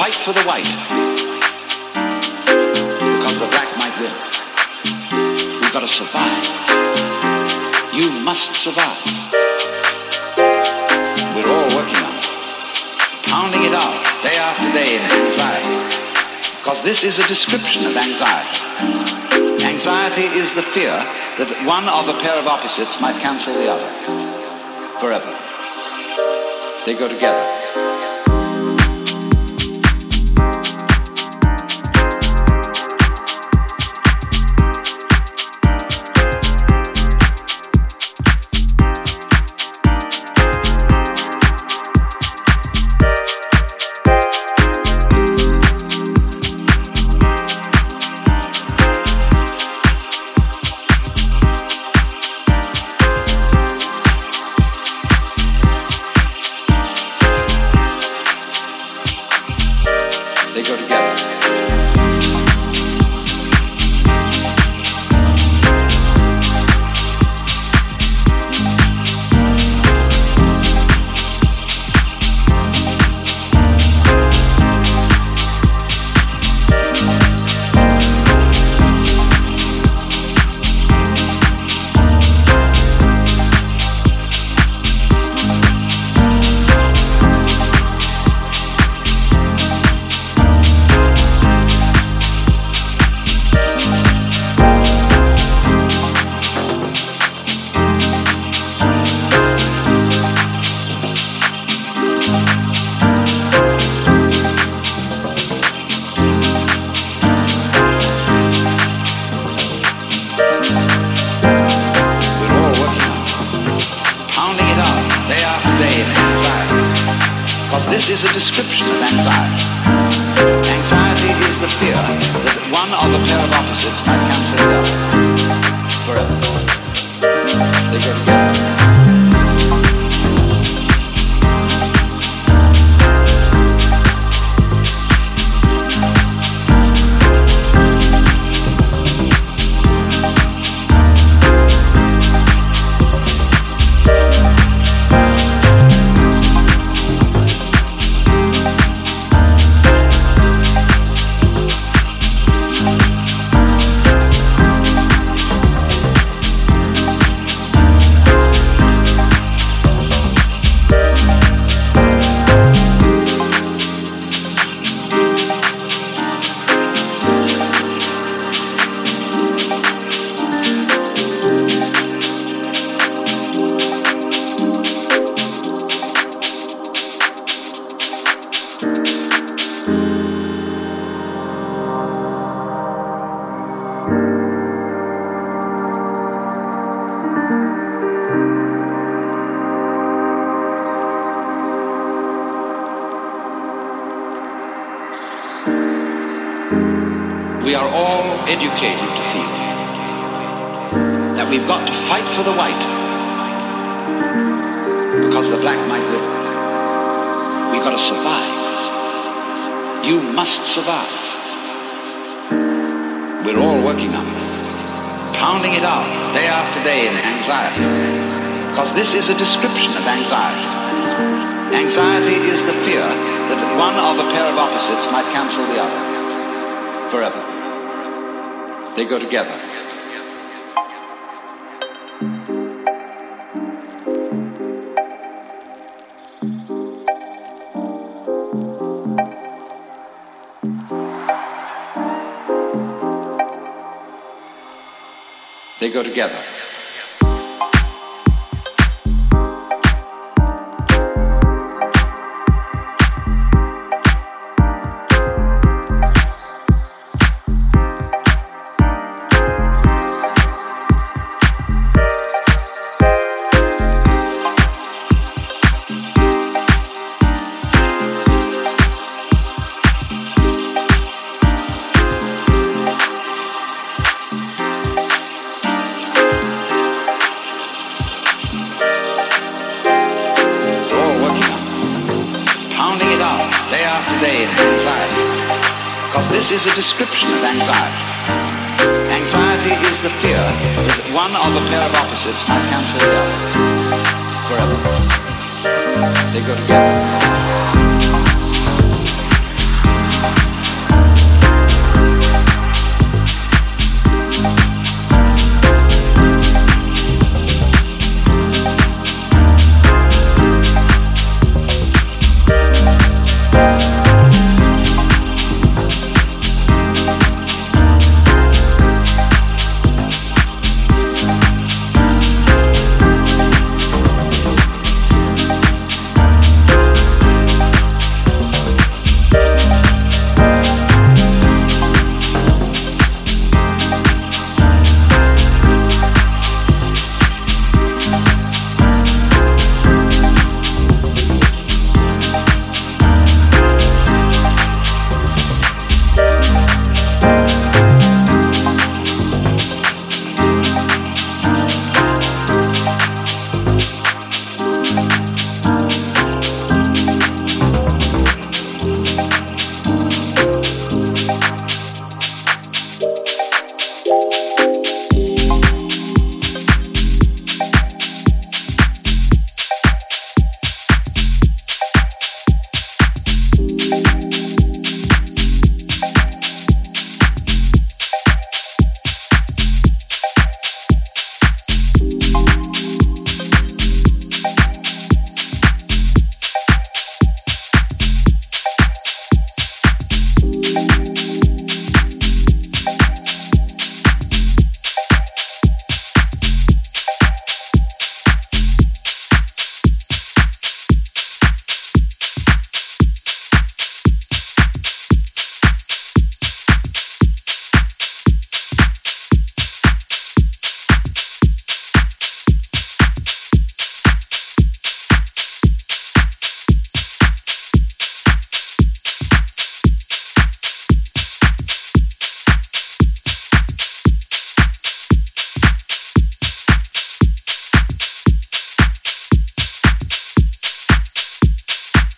fight for the white because the black might win. We've got to survive. You must survive. We're all working on it, pounding it out day after day in anxiety, because this is a description of anxiety. Anxiety is the fear that one of a pair of opposites might cancel the other forever. They go together. They go together. This is a description of anxiety. Anxiety is the fear that one of a pair of opposites might cancel the other forever. They go together. We are all educated to feel that we've got to fight for the white because the black might win. We've got to survive. You must survive. We're all working on it, pounding it out day after day in anxiety, because this is a description of anxiety. Anxiety is the fear that one of a pair of opposites might cancel the other forever. They go together. They go together. Day after day in anxiety, because this is a description of anxiety. Anxiety is the fear that one of a pair of opposites might cancel the other forever. They go together.